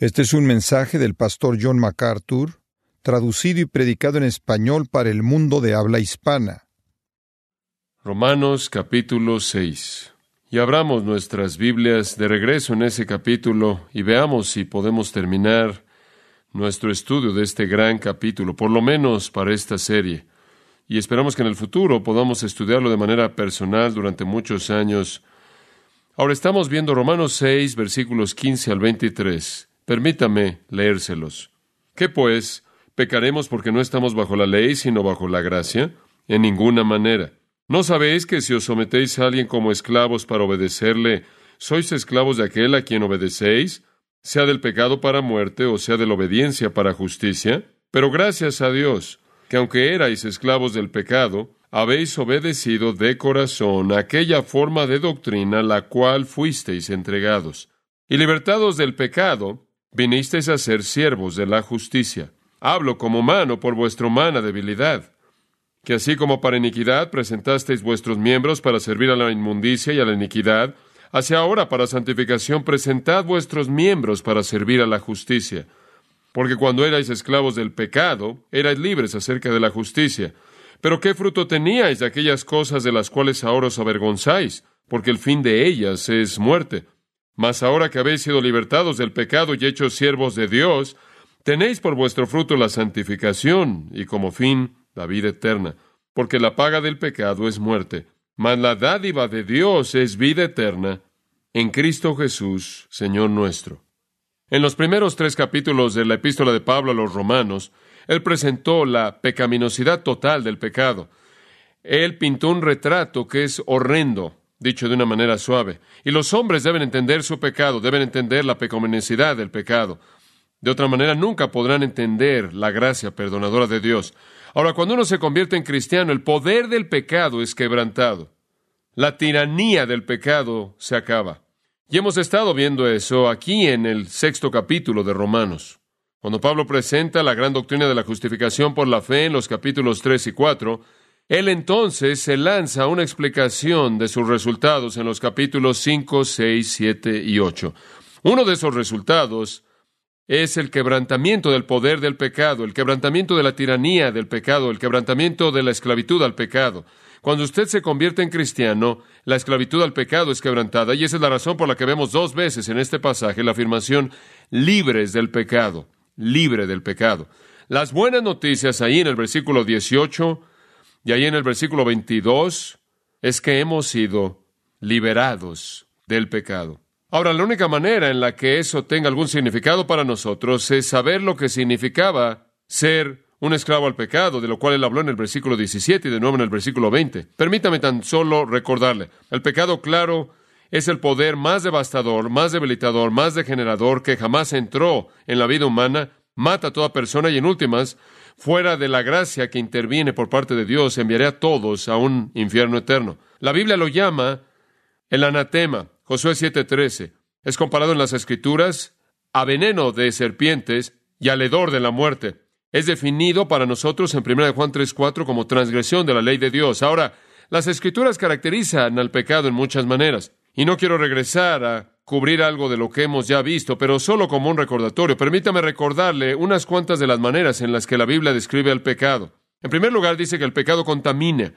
Este es un mensaje del pastor John MacArthur, traducido y predicado en español para el mundo de habla hispana. Romanos capítulo 6. Y abramos nuestras Biblias de regreso en ese capítulo y veamos si podemos terminar nuestro estudio de este gran capítulo, por lo menos para esta serie. Y esperamos que en el futuro podamos estudiarlo de manera personal durante muchos años. Ahora estamos viendo Romanos 6, versículos 15 al 23. Permítame leérselos. ¿Qué pues? ¿Pecaremos porque no estamos bajo la ley, sino bajo la gracia? En ninguna manera. ¿No sabéis que si os sometéis a alguien como esclavos para obedecerle, sois esclavos de aquel a quien obedecéis, sea del pecado para muerte o sea de la obediencia para justicia? Pero gracias a Dios, que aunque erais esclavos del pecado, habéis obedecido de corazón a aquella forma de doctrina a la cual fuisteis entregados. Y libertados del pecado, vinisteis a ser siervos de la justicia. Hablo como humano por vuestra humana debilidad. Que así como para iniquidad presentasteis vuestros miembros para servir a la inmundicia y a la iniquidad, así ahora para santificación presentad vuestros miembros para servir a la justicia. Porque cuando erais esclavos del pecado, erais libres acerca de la justicia. Pero ¿qué fruto teníais de aquellas cosas de las cuales ahora os avergonzáis? Porque el fin de ellas es muerte. Mas ahora que habéis sido libertados del pecado y hechos siervos de Dios, tenéis por vuestro fruto la santificación y como fin la vida eterna. Porque la paga del pecado es muerte, mas la dádiva de Dios es vida eterna en Cristo Jesús, Señor nuestro. En los primeros 3 capítulos de la epístola de Pablo a los Romanos, él presentó la pecaminosidad total del pecado. Él pintó un retrato que es horrendo, dicho de una manera suave. Y los hombres deben entender su pecado, deben entender la pecaminosidad del pecado. De otra manera, nunca podrán entender la gracia perdonadora de Dios. Ahora, cuando uno se convierte en cristiano, el poder del pecado es quebrantado. La tiranía del pecado se acaba. Y hemos estado viendo eso aquí en el 6º capítulo de Romanos. Cuando Pablo presenta la gran doctrina de la justificación por la fe en los capítulos 3 y 4, él entonces se lanza a una explicación de sus resultados en los capítulos 5, 6, 7 y 8. Uno de esos resultados es el quebrantamiento del poder del pecado, el quebrantamiento de la tiranía del pecado, el quebrantamiento de la esclavitud al pecado. Cuando usted se convierte en cristiano, la esclavitud al pecado es quebrantada, y esa es la razón por la que vemos 2 veces en este pasaje la afirmación libres del pecado, libre del pecado. Las buenas noticias ahí en el versículo 18 y ahí en el versículo 22 es que hemos sido liberados del pecado. Ahora, la única manera en la que eso tenga algún significado para nosotros es saber lo que significaba ser un esclavo al pecado, de lo cual él habló en el versículo 17 y de nuevo en el versículo 20. Permítame tan solo recordarle, el pecado, claro, es el poder más devastador, más debilitador, más degenerador que jamás entró en la vida humana, mata a toda persona y en últimas, fuera de la gracia que interviene por parte de Dios, enviará a todos a un infierno eterno. La Biblia lo llama el anatema. Josué 7:13. Es comparado en las Escrituras a veneno de serpientes y al hedor de la muerte. Es definido para nosotros en 1 Juan 3:4 como transgresión de la ley de Dios. Ahora, las Escrituras caracterizan al pecado en muchas maneras. Y no quiero regresar a cubrir algo de lo que hemos ya visto, pero solo como un recordatorio. Permítame recordarle unas cuantas de las maneras en las que la Biblia describe al pecado. En primer lugar, dice que el pecado contamina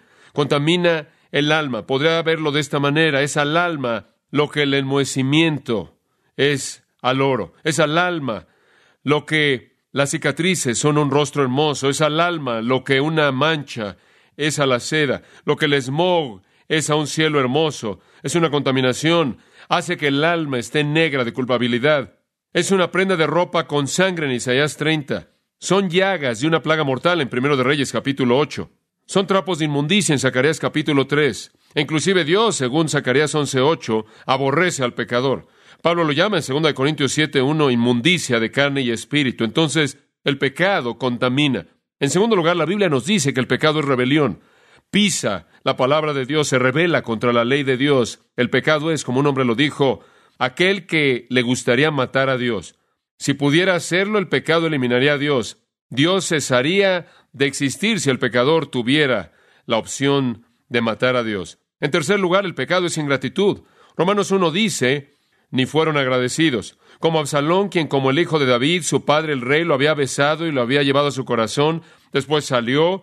el alma. Podría verlo de esta manera: es al alma lo que el enmohecimiento es al oro, es al alma lo que las cicatrices son un rostro hermoso, es al alma lo que una mancha es a la seda, lo que el smog es a un cielo hermoso, es una contaminación, hace que el alma esté negra de culpabilidad. Es una prenda de ropa con sangre en Isaías 30. Son llagas de una plaga mortal en 1 de Reyes capítulo 8. Son trapos de inmundicia en Zacarías capítulo 3. E inclusive Dios, según Zacarías 11:8, aborrece al pecador. Pablo lo llama en 2 de Corintios 7:1 inmundicia de carne y espíritu. Entonces, el pecado contamina. En segundo lugar, la Biblia nos dice que el pecado es rebelión. Pisa la palabra de Dios, se rebela contra la ley de Dios. El pecado es, como un hombre lo dijo, aquel que le gustaría matar a Dios. Si pudiera hacerlo, el pecado eliminaría a Dios. Dios cesaría de existir si el pecador tuviera la opción de matar a Dios. En tercer lugar, el pecado es ingratitud. Romanos 1 dice, ni fueron agradecidos. Como Absalón, quien como el hijo de David, su padre el rey, lo había besado y lo había llevado a su corazón, después salió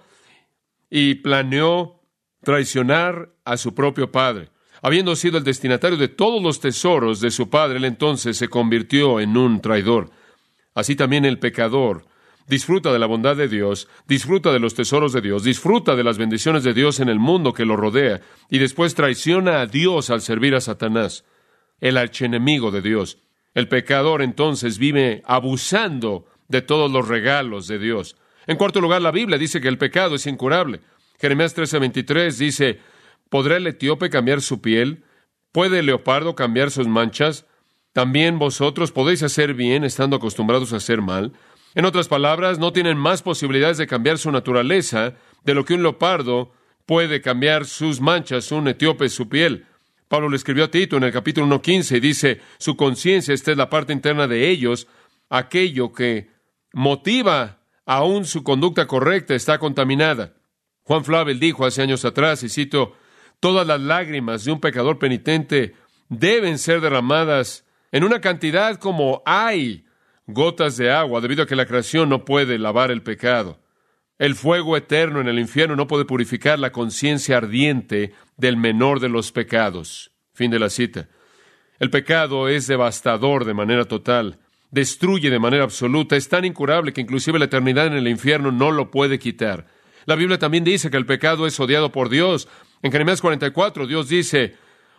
y planeó traicionar a su propio padre. Habiendo sido el destinatario de todos los tesoros de su padre, él entonces se convirtió en un traidor. Así también el pecador disfruta de la bondad de Dios, disfruta de los tesoros de Dios, disfruta de las bendiciones de Dios en el mundo que lo rodea, y después traiciona a Dios al servir a Satanás, el archienemigo de Dios. El pecador entonces vive abusando de todos los regalos de Dios. En cuarto lugar, la Biblia dice que el pecado es incurable. Jeremías 13:23 dice, ¿podrá el etíope cambiar su piel? ¿Puede el leopardo cambiar sus manchas? También vosotros podéis hacer bien estando acostumbrados a hacer mal. En otras palabras, no tienen más posibilidades de cambiar su naturaleza de lo que un leopardo puede cambiar sus manchas, un etíope su piel. Pablo le escribió a Tito en el capítulo 1:15 y dice, su conciencia, esta es la parte interna de ellos, aquello que motiva aún su conducta correcta está contaminada. Juan Flavel dijo hace años atrás, y cito, todas las lágrimas de un pecador penitente deben ser derramadas en una cantidad como hay gotas de agua, debido a que la creación no puede lavar el pecado. El fuego eterno en el infierno no puede purificar la conciencia ardiente del menor de los pecados. Fin de la cita. El pecado es devastador de manera total, destruye de manera absoluta, es tan incurable que inclusive la eternidad en el infierno no lo puede quitar. La Biblia también dice que el pecado es odiado por Dios. En Jeremías 44, Dios dice,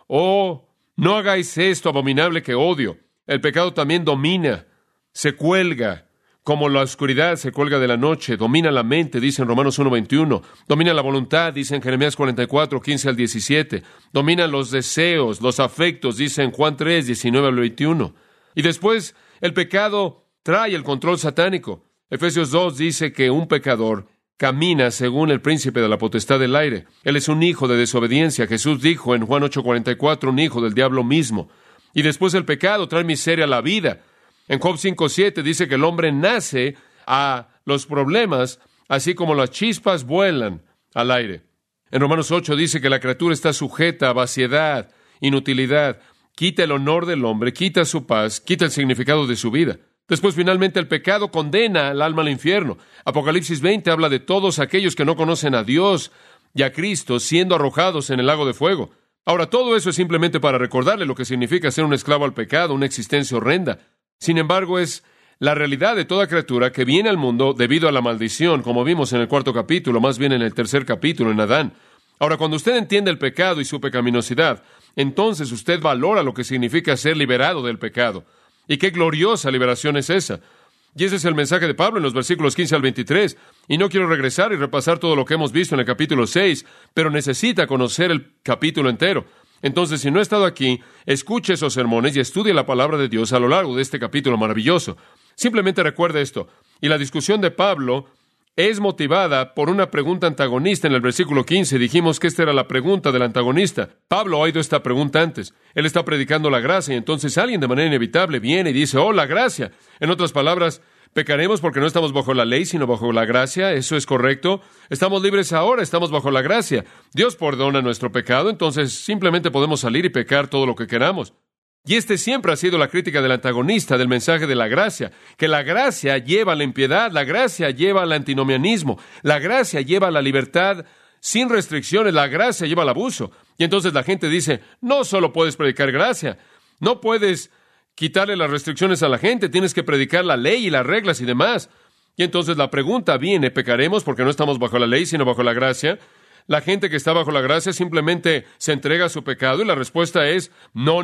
oh, no hagáis esto abominable que odio. El pecado también domina, se cuelga, como la oscuridad se cuelga de la noche, domina la mente, dice en Romanos 1:21, domina la voluntad, dice en Jeremías 44:15 al 17, domina los deseos, los afectos, dice en Juan 3:19 al 21. Y después, el pecado trae el control satánico. Efesios 2 dice que un pecador camina según el príncipe de la potestad del aire. Él es un hijo de desobediencia. Jesús dijo en Juan 8:44, un hijo del diablo mismo. Y después el pecado trae miseria a la vida. En Job 5:7 dice que el hombre nace a los problemas, así como las chispas vuelan al aire. En Romanos 8 dice que la criatura está sujeta a vaciedad, inutilidad, quita el honor del hombre, quita su paz, quita el significado de su vida. Después, finalmente, el pecado condena al alma al infierno. Apocalipsis 20 habla de todos aquellos que no conocen a Dios y a Cristo siendo arrojados en el lago de fuego. Ahora, todo eso es simplemente para recordarle lo que significa ser un esclavo al pecado, una existencia horrenda. Sin embargo, es la realidad de toda criatura que viene al mundo debido a la maldición, como vimos en el cuarto capítulo, más bien en el tercer capítulo, en Adán. Ahora, cuando usted entiende el pecado y su pecaminosidad, entonces usted valora lo que significa ser liberado del pecado. Y qué gloriosa liberación es esa. Y ese es el mensaje de Pablo en los versículos 15 al 23. Y no quiero regresar y repasar todo lo que hemos visto en el capítulo 6, pero necesita conocer el capítulo entero. Entonces, si no ha estado aquí, escuche esos sermones y estudie la palabra de Dios a lo largo de este capítulo maravilloso. Simplemente recuerde esto. Y la discusión de Pablo es motivada por una pregunta antagonista en el versículo 15. Dijimos que esta era la pregunta del antagonista. Pablo ha oído esta pregunta antes. Él está predicando la gracia y entonces alguien de manera inevitable viene y dice, oh, la gracia. En otras palabras, ¿pecaremos porque no estamos bajo la ley, sino bajo la gracia? ¿Eso es correcto? Estamos libres ahora, estamos bajo la gracia. Dios perdona nuestro pecado, entonces simplemente podemos salir y pecar todo lo que queramos. Y siempre ha sido la crítica del antagonista del mensaje de la gracia, que la gracia lleva a la impiedad, la gracia lleva al antinomianismo, la gracia lleva a la libertad sin restricciones, la gracia lleva al abuso. Y entonces la gente dice, no solo puedes predicar gracia, no puedes quitarle las restricciones a la gente, tienes que predicar la ley y las reglas y demás. Y entonces la pregunta viene, ¿pecaremos porque no estamos bajo la ley, sino bajo la gracia? La gente que está bajo la gracia simplemente se entrega a su pecado y la respuesta es no,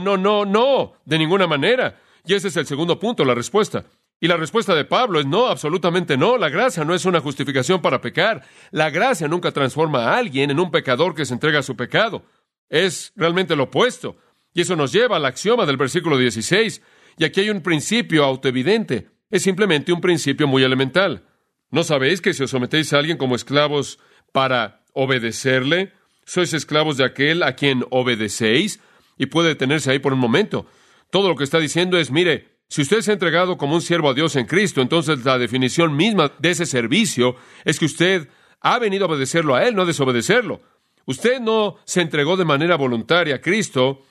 de ninguna manera. Y ese es el segundo punto, la respuesta. Y la respuesta de Pablo es no, absolutamente no. La gracia no es una justificación para pecar. La gracia nunca transforma a alguien en un pecador que se entrega a su pecado. Es realmente lo opuesto. Y eso nos lleva al axioma del versículo 16. Y aquí hay un principio autoevidente. Es simplemente un principio muy elemental. ¿No sabéis que si os sometéis a alguien como esclavos para obedecerle, sois esclavos de aquel a quien obedecéis? Y puede detenerse ahí por un momento. Todo lo que está diciendo es, mire, si usted se ha entregado como un siervo a Dios en Cristo, entonces la definición misma de ese servicio es que usted ha venido a obedecerlo a Él, no a desobedecerlo. Usted no se entregó de manera voluntaria a Cristo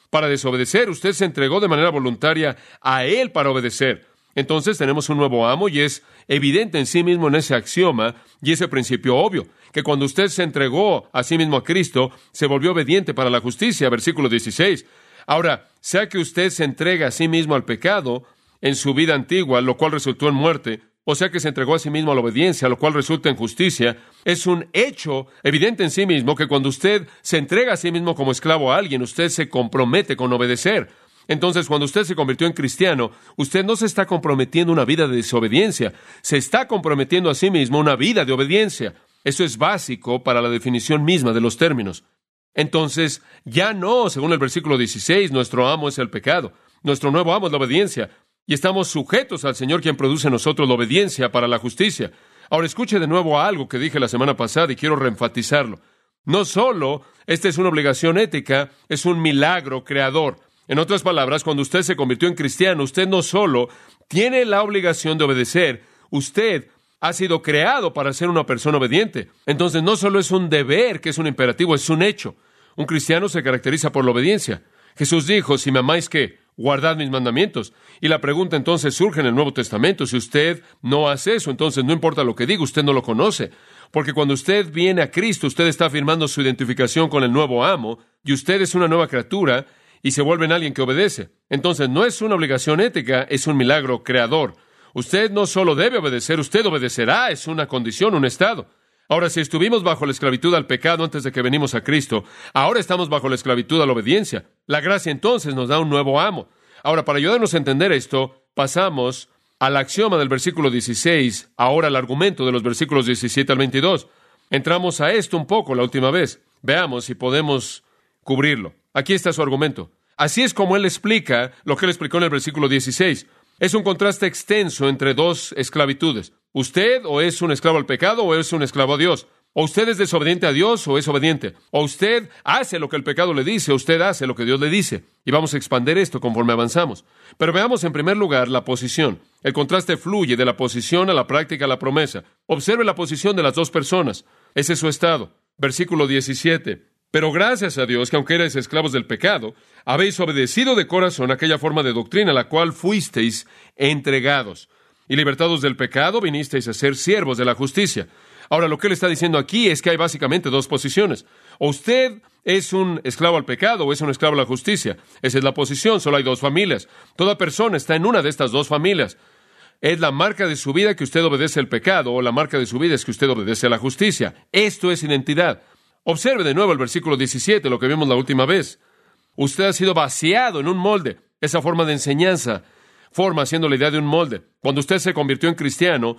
para desobedecer. Usted se entregó de manera voluntaria a Él para obedecer. Entonces tenemos un nuevo amo y es evidente en sí mismo en ese axioma y ese principio obvio, que cuando usted se entregó a sí mismo a Cristo, se volvió obediente para la justicia, versículo 16. Ahora, sea que usted se entrega a sí mismo al pecado en su vida antigua, lo cual resultó en muerte, o sea que se entregó a sí mismo a la obediencia, lo cual resulta en justicia, es un hecho evidente en sí mismo que cuando usted se entrega a sí mismo como esclavo a alguien, usted se compromete con obedecer. Entonces, cuando usted se convirtió en cristiano, usted no se está comprometiendo a una vida de desobediencia, se está comprometiendo a sí mismo a una vida de obediencia. Eso es básico para la definición misma de los términos. Entonces, ya no, según el versículo 16, nuestro amo es el pecado, nuestro nuevo amo es la obediencia. Y estamos sujetos al Señor quien produce en nosotros la obediencia para la justicia. Ahora escuche de nuevo algo que dije la semana pasada y quiero reenfatizarlo. No solo esta es una obligación ética, es un milagro creador. En otras palabras, cuando usted se convirtió en cristiano, usted no solo tiene la obligación de obedecer, usted ha sido creado para ser una persona obediente. Entonces no solo es un deber, que es un imperativo, es un hecho. Un cristiano se caracteriza por la obediencia. Jesús dijo, si me amáis, ¿qué? Guardad mis mandamientos. Y la pregunta entonces surge en el Nuevo Testamento. Si usted no hace eso, entonces no importa lo que diga, usted no lo conoce. Porque cuando usted viene a Cristo, usted está afirmando su identificación con el nuevo amo, y usted es una nueva criatura, y se vuelve en alguien que obedece. Entonces no es una obligación ética, es un milagro creador. Usted no solo debe obedecer, usted obedecerá, es una condición, un estado. Ahora, si estuvimos bajo la esclavitud al pecado antes de que venimos a Cristo, ahora estamos bajo la esclavitud a la obediencia. La gracia entonces nos da un nuevo amo. Ahora, para ayudarnos a entender esto, pasamos al axioma del versículo 16, ahora al argumento de los versículos 17 al 22. Entramos a esto un poco la última vez. Veamos si podemos cubrirlo. Aquí está su argumento. Así es como él explica lo que él explicó en el versículo 16. Es un contraste extenso entre dos esclavitudes. Usted o es un esclavo al pecado o es un esclavo a Dios. O usted es desobediente a Dios o es obediente. O usted hace lo que el pecado le dice o usted hace lo que Dios le dice. Y vamos a expandir esto conforme avanzamos. Pero veamos en primer lugar la posición. El contraste fluye de la posición a la práctica a la promesa. Observe la posición de las dos personas. Ese es su estado. Versículo 17. Pero gracias a Dios que aunque erais esclavos del pecado, habéis obedecido de corazón aquella forma de doctrina a la cual fuisteis entregados. Y libertados del pecado, vinisteis a ser siervos de la justicia. Ahora, lo que él está diciendo aquí es que hay básicamente dos posiciones. O usted es un esclavo al pecado o es un esclavo a la justicia. Esa es la posición, solo hay dos familias. Toda persona está en una de estas dos familias. Es la marca de su vida que usted obedece al pecado o la marca de su vida es que usted obedece a la justicia. Esto es identidad. Observe de nuevo el versículo 17, lo que vimos la última vez. Usted ha sido vaciado en un molde. Esa forma de enseñanza forma haciendo la idea de un molde. Cuando usted se convirtió en cristiano,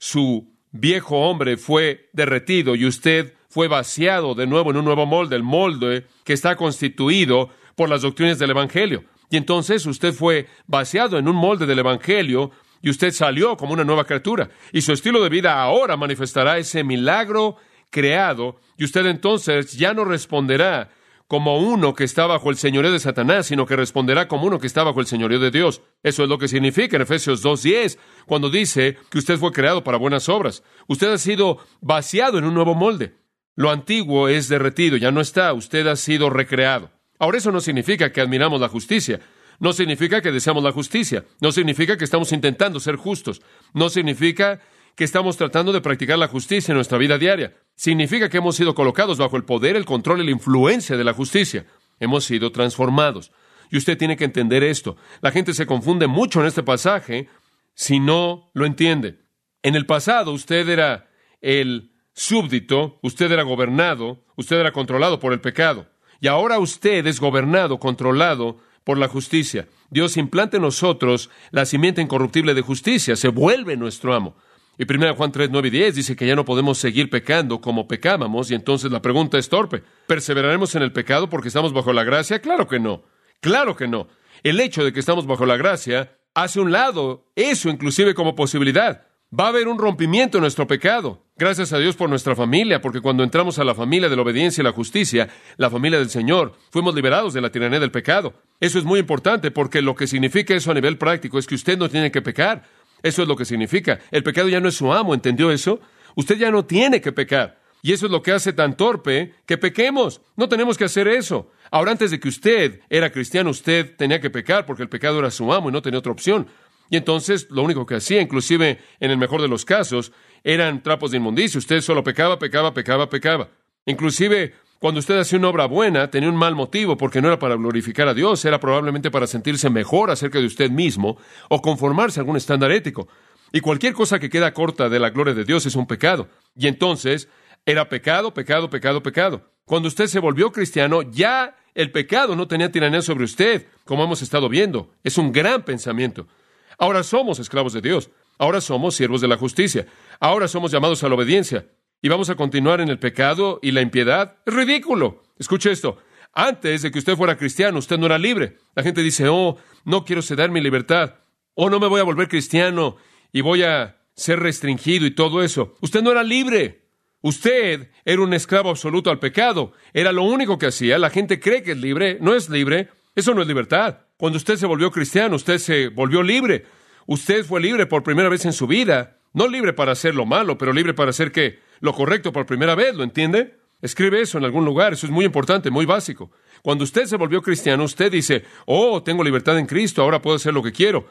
su viejo hombre fue derretido y usted fue vaciado de nuevo en un nuevo molde, el molde que está constituido por las doctrinas del Evangelio. Y entonces usted fue vaciado en un molde del Evangelio y usted salió como una nueva criatura. Y su estilo de vida ahora manifestará ese milagro creado, y usted entonces ya no responderá como uno que está bajo el señorío de Satanás, sino que responderá como uno que está bajo el señorío de Dios. Eso es lo que significa en Efesios 2:10, cuando dice que usted fue creado para buenas obras. Usted ha sido vaciado en un nuevo molde. Lo antiguo es derretido, ya no está, usted ha sido recreado. Ahora, eso no significa que admiramos la justicia. No significa que deseamos la justicia. No significa que estamos intentando ser justos. No significa que estamos tratando de practicar la justicia en nuestra vida diaria. Significa que hemos sido colocados bajo el poder, el control y la influencia de la justicia. Hemos sido transformados. Y usted tiene que entender esto. La gente se confunde mucho en este pasaje si no lo entiende. En el pasado usted era el súbdito, usted era gobernado, usted era controlado por el pecado. Y ahora usted es gobernado, controlado por la justicia. Dios implanta en nosotros la simiente incorruptible de justicia, se vuelve nuestro amo. Y 1 Juan 3, 9 y 10 dice que ya no podemos seguir pecando como pecábamos, y entonces la pregunta es torpe. ¿Perseveraremos en el pecado porque estamos bajo la gracia? Claro que no. Claro que no. El hecho de que estamos bajo la gracia hace a un lado eso inclusive como posibilidad. Va a haber un rompimiento en nuestro pecado. Gracias a Dios por nuestra familia, porque cuando entramos a la familia de la obediencia y la justicia, la familia del Señor, fuimos liberados de la tiranía del pecado. Eso es muy importante porque lo que significa eso a nivel práctico es que usted no tiene que pecar. Eso es lo que significa. El pecado ya no es su amo, ¿entendió eso? Usted ya no tiene que pecar. Y eso es lo que hace tan torpe que pequemos. No tenemos que hacer eso. Ahora, antes de que usted era cristiano, usted tenía que pecar porque el pecado era su amo y no tenía otra opción. Y entonces, lo único que hacía, inclusive en el mejor de los casos, eran trapos de inmundicia. Usted solo pecaba. Inclusive, cuando usted hacía una obra buena, tenía un mal motivo porque no era para glorificar a Dios, era probablemente para sentirse mejor acerca de usted mismo o conformarse a algún estándar ético. Y cualquier cosa que queda corta de la gloria de Dios es un pecado. Y entonces, era pecado. Cuando usted se volvió cristiano, ya el pecado no tenía tiranía sobre usted, como hemos estado viendo. Es un gran pensamiento. Ahora somos esclavos de Dios. Ahora somos siervos de la justicia. Ahora somos llamados a la obediencia. ¿Y vamos a continuar en el pecado y la impiedad? Es ridículo. Escuche esto. Antes de que usted fuera cristiano, usted no era libre. La gente dice, no quiero ceder mi libertad. No me voy a volver cristiano y voy a ser restringido y todo eso. Usted no era libre. Usted era un esclavo absoluto al pecado. Era lo único que hacía. La gente cree que es libre. No es libre. Eso no es libertad. Cuando usted se volvió cristiano, usted se volvió libre. Usted fue libre por primera vez en su vida. No libre para hacer lo malo, pero libre para hacer ¿qué? Lo correcto por primera vez. ¿Lo entiende? Escribe eso en algún lugar. Eso es muy importante, muy básico. Cuando usted se volvió cristiano, usted dice, tengo libertad en Cristo, ahora puedo hacer lo que quiero.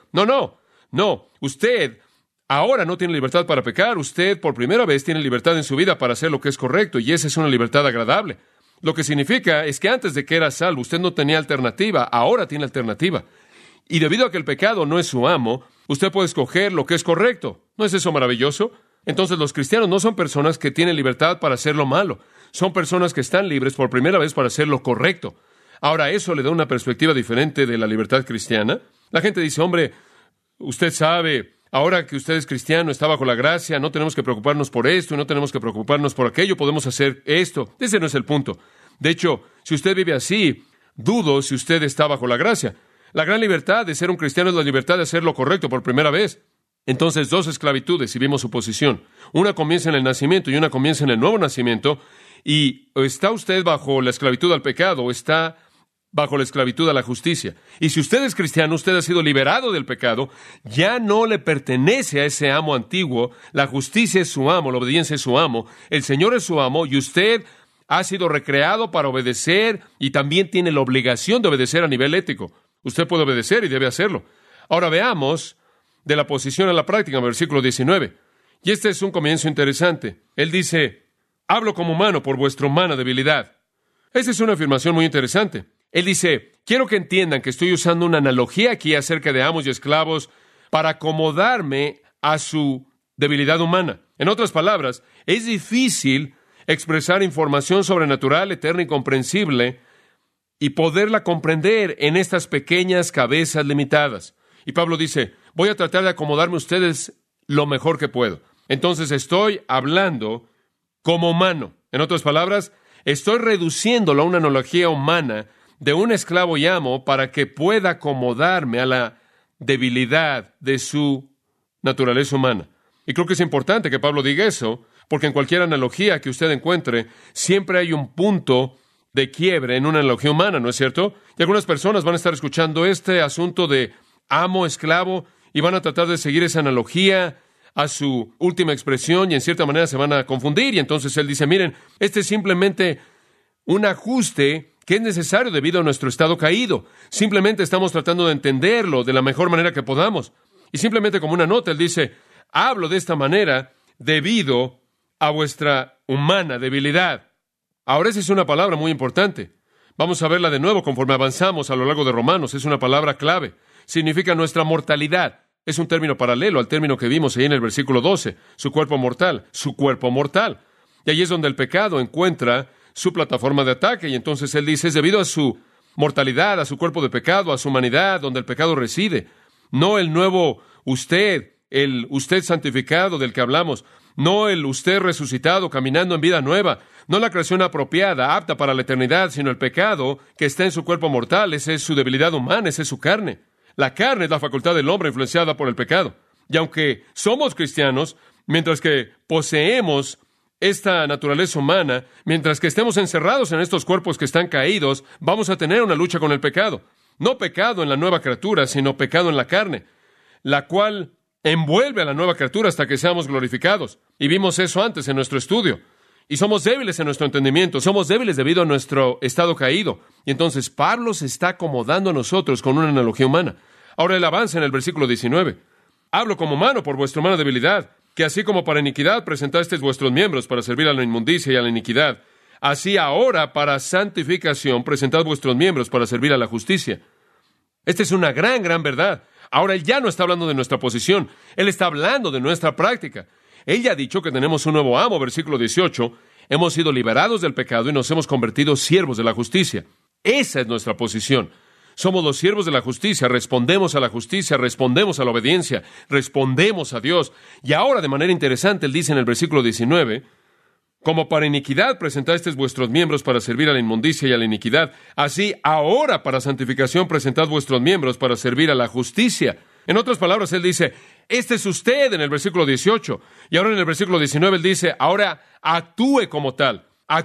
No. Usted ahora no tiene libertad para pecar. Usted por primera vez tiene libertad en su vida para hacer lo que es correcto, y esa es una libertad agradable. Lo que significa es que antes de que era salvo, usted no tenía alternativa, ahora tiene alternativa. Y debido a que el pecado no es su amo, usted puede escoger lo que es correcto. ¿No es eso maravilloso? Entonces los cristianos no son personas que tienen libertad para hacer lo malo. Son personas que están libres por primera vez para hacer lo correcto. Ahora, eso le da una perspectiva diferente de la libertad cristiana. La gente dice, usted sabe, ahora que usted es cristiano, está bajo la gracia, no tenemos que preocuparnos por esto y no tenemos que preocuparnos por aquello, podemos hacer esto. Ese no es el punto. De hecho, si usted vive así, dudo si usted está bajo la gracia. La gran libertad de ser un cristiano es la libertad de hacer lo correcto por primera vez. Entonces, dos esclavitudes, si vimos su posición. Una comienza en el nacimiento y una comienza en el nuevo nacimiento. Y está usted bajo la esclavitud al pecado o está bajo la esclavitud a la justicia. Y si usted es cristiano, usted ha sido liberado del pecado, ya no le pertenece a ese amo antiguo. La justicia es su amo, la obediencia es su amo, el Señor es su amo, y usted ha sido recreado para obedecer y también tiene la obligación de obedecer a nivel ético. Usted puede obedecer y debe hacerlo. Ahora veamos de la posición a la práctica en el versículo 19. Y este es un comienzo interesante. Él dice, hablo como humano por vuestra humana debilidad. Esa es una afirmación muy interesante. Él dice, quiero que entiendan que estoy usando una analogía aquí acerca de amos y esclavos para acomodarme a su debilidad humana. En otras palabras, es difícil expresar información sobrenatural, eterna y comprensible y poderla comprender en estas pequeñas cabezas limitadas. Y Pablo dice, voy a tratar de acomodarme a ustedes lo mejor que puedo. Entonces estoy hablando como humano. En otras palabras, estoy reduciéndolo a una analogía humana de un esclavo y amo para que pueda acomodarme a la debilidad de su naturaleza humana. Y creo que es importante que Pablo diga eso, porque en cualquier analogía que usted encuentre, siempre hay un punto de quiebre en una analogía humana, ¿no es cierto? Y algunas personas van a estar escuchando este asunto de amo, esclavo, y van a tratar de seguir esa analogía a su última expresión, y en cierta manera se van a confundir, y entonces él dice, miren, este es simplemente un ajuste que es necesario debido a nuestro estado caído. Simplemente estamos tratando de entenderlo de la mejor manera que podamos. Y simplemente como una nota, él dice, hablo de esta manera debido a vuestra humana debilidad. Ahora, esa es una palabra muy importante. Vamos a verla de nuevo conforme avanzamos a lo largo de Romanos. Es una palabra clave. Significa nuestra mortalidad. Es un término paralelo al término que vimos ahí en el versículo 12. Su cuerpo mortal. Y ahí es donde el pecado encuentra su plataforma de ataque. Y entonces él dice, es debido a su mortalidad, a su cuerpo de pecado, a su humanidad, donde el pecado reside. No el nuevo usted, el usted santificado del que hablamos. No el usted resucitado, caminando en vida nueva. No la creación apropiada, apta para la eternidad, sino el pecado que está en su cuerpo mortal. Esa es su debilidad humana, esa es su carne. La carne es la facultad del hombre influenciada por el pecado. Y aunque somos cristianos, mientras que poseemos esta naturaleza humana, mientras que estemos encerrados en estos cuerpos que están caídos, vamos a tener una lucha con el pecado. No pecado en la nueva criatura, sino pecado en la carne, la cual envuelve a la nueva criatura hasta que seamos glorificados. Y vimos eso antes en nuestro estudio. Y somos débiles en nuestro entendimiento, somos débiles debido a nuestro estado caído. Y entonces Pablo se está acomodando a nosotros con una analogía humana. Ahora él avanza en el versículo 19. Hablo como humano por vuestra humana debilidad, que así como para iniquidad presentasteis vuestros miembros para servir a la inmundicia y a la iniquidad, así ahora para santificación presentad vuestros miembros para servir a la justicia. Esta es una gran verdad. Ahora él ya no está hablando de nuestra posición, él está hablando de nuestra práctica. Él ya ha dicho que tenemos un nuevo amo, versículo 18. Hemos sido liberados del pecado y nos hemos convertido siervos de la justicia. Esa es nuestra posición. Somos los siervos de la justicia, respondemos a la justicia, respondemos a la obediencia, respondemos a Dios. Y ahora, de manera interesante, él dice en el versículo 19, como para iniquidad presentasteis vuestros miembros para servir a la inmundicia y a la iniquidad, así ahora para santificación presentad vuestros miembros para servir a la justicia. En otras palabras, él dice, este es usted en el versículo 18. Y ahora en el versículo 19 él dice, ahora actúe como tal,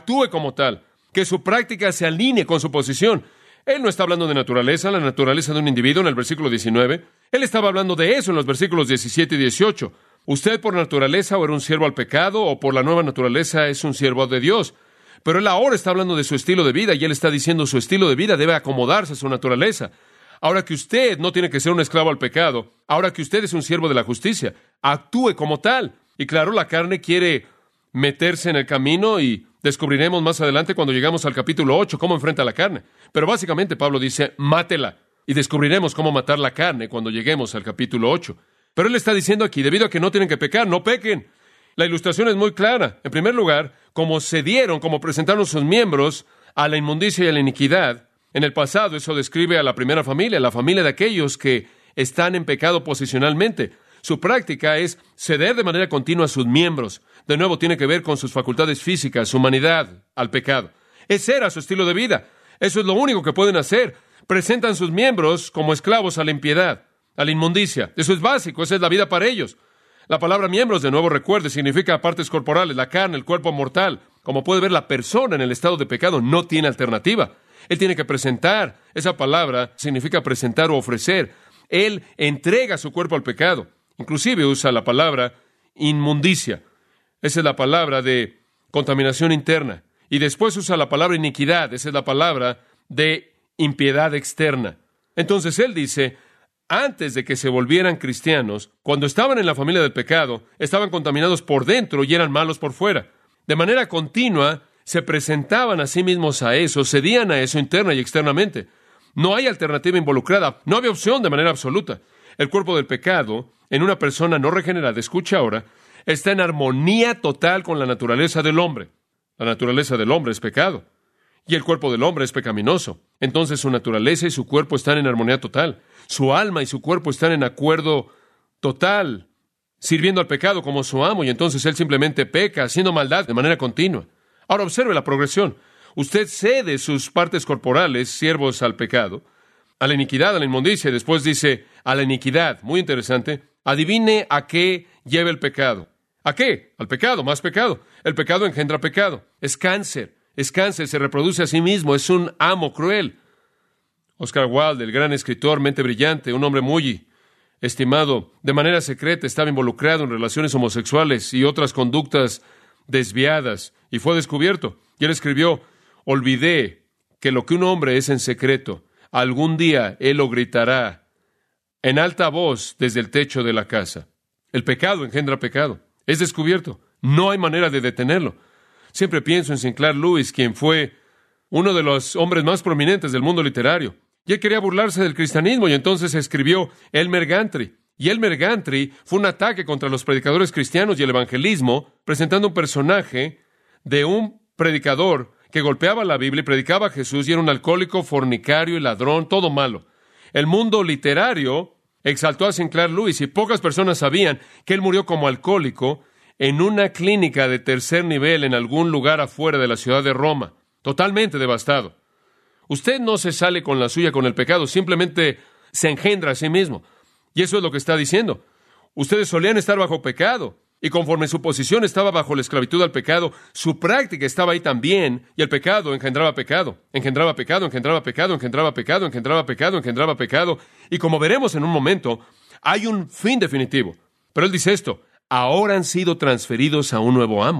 que su práctica se alinee con su posición. Él no está hablando de naturaleza, la naturaleza de un individuo en el versículo 19. Él estaba hablando de eso en los versículos 17 y 18. Usted por naturaleza o era un siervo al pecado o por la nueva naturaleza es un siervo de Dios. Pero él ahora está hablando de su estilo de vida y él está diciendo su estilo de vida debe acomodarse a su naturaleza. Ahora que usted no tiene que ser un esclavo al pecado, ahora que usted es un siervo de la justicia, actúe como tal. Y claro, la carne quiere meterse en el camino y descubriremos más adelante cuando llegamos al capítulo 8 cómo enfrenta la carne. Pero básicamente Pablo dice, mátela. Y descubriremos cómo matar la carne cuando lleguemos al capítulo 8. Pero él está diciendo aquí, debido a que no tienen que pecar, no pequen. La ilustración es muy clara. En primer lugar, como presentaron sus miembros a la inmundicia y a la iniquidad. En el pasado, eso describe a la primera familia, la familia de aquellos que están en pecado posicionalmente. Su práctica es ceder de manera continua a sus miembros. De nuevo, tiene que ver con sus facultades físicas, su humanidad al pecado. Ese era su estilo de vida. Eso es lo único que pueden hacer. Presentan sus miembros como esclavos a la impiedad, a la inmundicia. Eso es básico, esa es la vida para ellos. La palabra miembros, de nuevo recuerde, significa partes corporales, la carne, el cuerpo mortal. Como puede ver, la persona en el estado de pecado no tiene alternativa. Él tiene que presentar. Esa palabra significa presentar o ofrecer. Él entrega su cuerpo al pecado. Inclusive usa la palabra inmundicia. Esa es la palabra de contaminación interna. Y después usa la palabra iniquidad. Esa es la palabra de impiedad externa. Entonces él dice, antes de que se volvieran cristianos, cuando estaban en la familia del pecado, estaban contaminados por dentro y eran malos por fuera. De manera continua, se presentaban a sí mismos a eso, cedían a eso interna y externamente. No hay alternativa involucrada, no había opción de manera absoluta. El cuerpo del pecado, en una persona no regenerada, escucha ahora, está en armonía total con la naturaleza del hombre. La naturaleza del hombre es pecado, y el cuerpo del hombre es pecaminoso. Entonces su naturaleza y su cuerpo están en armonía total. Su alma y su cuerpo están en acuerdo total, sirviendo al pecado como su amo, y entonces él simplemente peca, haciendo maldad de manera continua. Ahora observe la progresión. Usted cede sus partes corporales, siervos al pecado, a la iniquidad, a la inmundicia, y después dice a la iniquidad. Muy interesante. Adivine a qué lleva el pecado. ¿A qué? Al pecado, más pecado. El pecado engendra pecado. Es cáncer, se reproduce a sí mismo, es un amo cruel. Oscar Wilde, el gran escritor, mente brillante, un hombre muy estimado, de manera secreta estaba involucrado en relaciones homosexuales y otras conductas desviadas, y fue descubierto. Y él escribió, olvidé que lo que un hombre es en secreto, algún día él lo gritará en alta voz desde el techo de la casa. El pecado engendra pecado. Es descubierto. No hay manera de detenerlo. Siempre pienso en Sinclair Lewis, quien fue uno de los hombres más prominentes del mundo literario. Y él quería burlarse del cristianismo, y entonces escribió Elmer Gantry. Y Elmer Gantry fue un ataque contra los predicadores cristianos y el evangelismo, presentando un personaje de un predicador que golpeaba la Biblia y predicaba a Jesús y era un alcohólico, fornicario y ladrón, todo malo. El mundo literario exaltó a Sinclair Lewis y pocas personas sabían que él murió como alcohólico en una clínica de tercer nivel en algún lugar afuera de la ciudad de Roma, totalmente devastado. Usted no se sale con la suya con el pecado, simplemente se engendra a sí mismo. Y eso es lo que está diciendo. Ustedes solían estar bajo pecado, y conforme su posición estaba bajo la esclavitud al pecado, su práctica estaba ahí también, y el pecado engendraba pecado, engendraba pecado, engendraba pecado, engendraba pecado, engendraba pecado, engendraba pecado, y como veremos en un momento, hay un fin definitivo. Pero él dice esto, ahora han sido transferidos a un nuevo amo.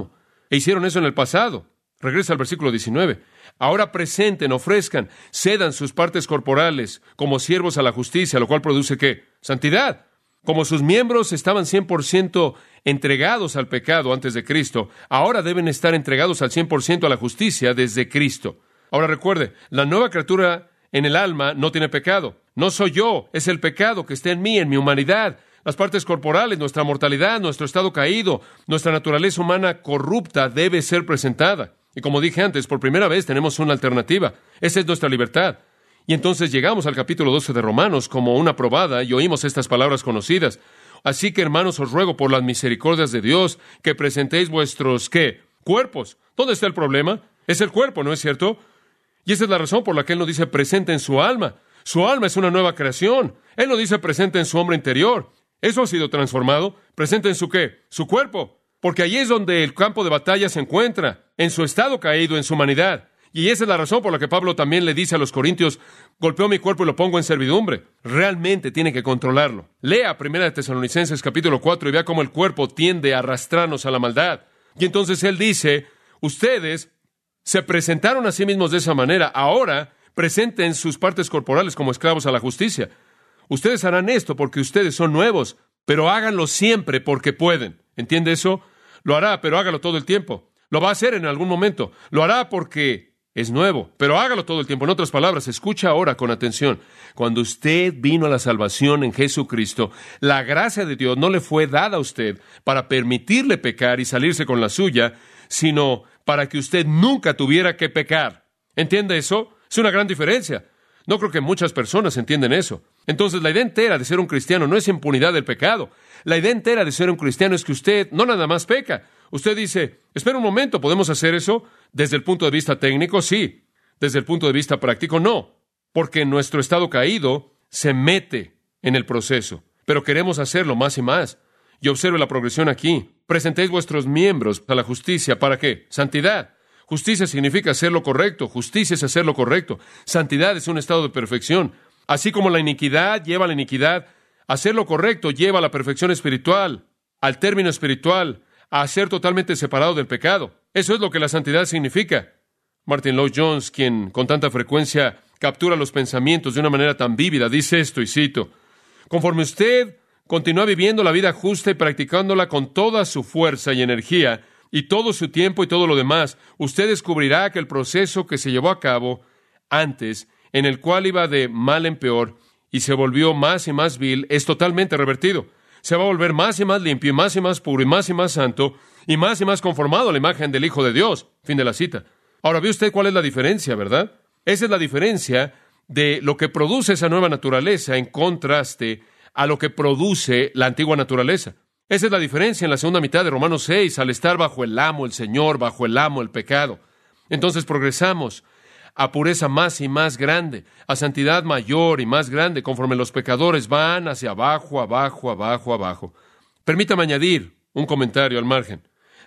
E hicieron eso en el pasado. Regresa al versículo 19. Ahora presenten, ofrezcan, cedan sus partes corporales como siervos a la justicia, lo cual produce ¿qué? Santidad. Como sus miembros estaban 100% entregados al pecado antes de Cristo, ahora deben estar entregados al 100% a la justicia desde Cristo. Ahora recuerde, la nueva criatura en el alma no tiene pecado. No soy yo, es el pecado que está en mí, en mi humanidad. Las partes corporales, nuestra mortalidad, nuestro estado caído, nuestra naturaleza humana corrupta debe ser presentada. Y como dije antes, por primera vez tenemos una alternativa. Esa es nuestra libertad. Y entonces llegamos al capítulo 12 de Romanos como una probada y oímos estas palabras conocidas. Así que, hermanos, os ruego por las misericordias de Dios que presentéis vuestros, ¿qué? Cuerpos. ¿Dónde está el problema? Es el cuerpo, ¿no es cierto? Y esa es la razón por la que Él no dice presenten su alma. Su alma es una nueva creación. Él no dice presenten su hombre interior. Eso ha sido transformado. Presenten su ¿qué? Su cuerpo. Porque allí es donde el campo de batalla se encuentra, en su estado caído, en su humanidad. Y esa es la razón por la que Pablo también le dice a los corintios, golpeo mi cuerpo y lo pongo en servidumbre. Realmente tiene que controlarlo. Lea 1 Tesalonicenses capítulo 4 y vea cómo el cuerpo tiende a arrastrarnos a la maldad. Y entonces él dice, ustedes se presentaron a sí mismos de esa manera, ahora presenten sus partes corporales como esclavos a la justicia. Ustedes harán esto porque ustedes son nuevos, pero háganlo siempre porque pueden. ¿Entiende eso? Lo hará, pero hágalo todo el tiempo. Lo va a hacer en algún momento. Lo hará porque es nuevo, pero hágalo todo el tiempo. En otras palabras, escucha ahora con atención. Cuando usted vino a la salvación en Jesucristo, la gracia de Dios no le fue dada a usted para permitirle pecar y salirse con la suya, sino para que usted nunca tuviera que pecar. ¿Entiende eso? Es una gran diferencia. No creo que muchas personas entienden eso. Entonces, la idea entera de ser un cristiano no es impunidad del pecado. La idea entera de ser un cristiano es que usted no nada más peca. Usted dice, espera un momento, ¿podemos hacer eso? Desde el punto de vista técnico, sí. Desde el punto de vista práctico, no. Porque nuestro estado caído se mete en el proceso. Pero queremos hacerlo más y más. Y observe la progresión aquí. Presentéis vuestros miembros a la justicia. ¿Para qué? Santidad. Justicia significa hacer lo correcto. Justicia es hacer lo correcto. Santidad es un estado de perfección. Así como la iniquidad lleva a la iniquidad, hacer lo correcto lleva a la perfección espiritual, al término espiritual, a ser totalmente separado del pecado. Eso es lo que la santidad significa. Martin Lloyd-Jones, quien con tanta frecuencia captura los pensamientos de una manera tan vívida, dice esto, y cito, conforme usted continúa viviendo la vida justa y practicándola con toda su fuerza y energía, y todo su tiempo y todo lo demás, usted descubrirá que el proceso que se llevó a cabo antes, en el cual iba de mal en peor y se volvió más y más vil, es totalmente revertido. Se va a volver más y más limpio, y más puro, y más santo, y más conformado a la imagen del Hijo de Dios. Fin de la cita. Ahora, ¿ve usted cuál es la diferencia, verdad? Esa es la diferencia de lo que produce esa nueva naturaleza en contraste a lo que produce la antigua naturaleza. Esa es la diferencia en la segunda mitad de Romanos 6, al estar bajo el amo, el Señor, bajo el amo, el pecado. Entonces progresamos a pureza más y más grande, a santidad mayor y más grande, conforme los pecadores van hacia abajo, abajo, abajo, abajo. Permítame añadir un comentario al margen.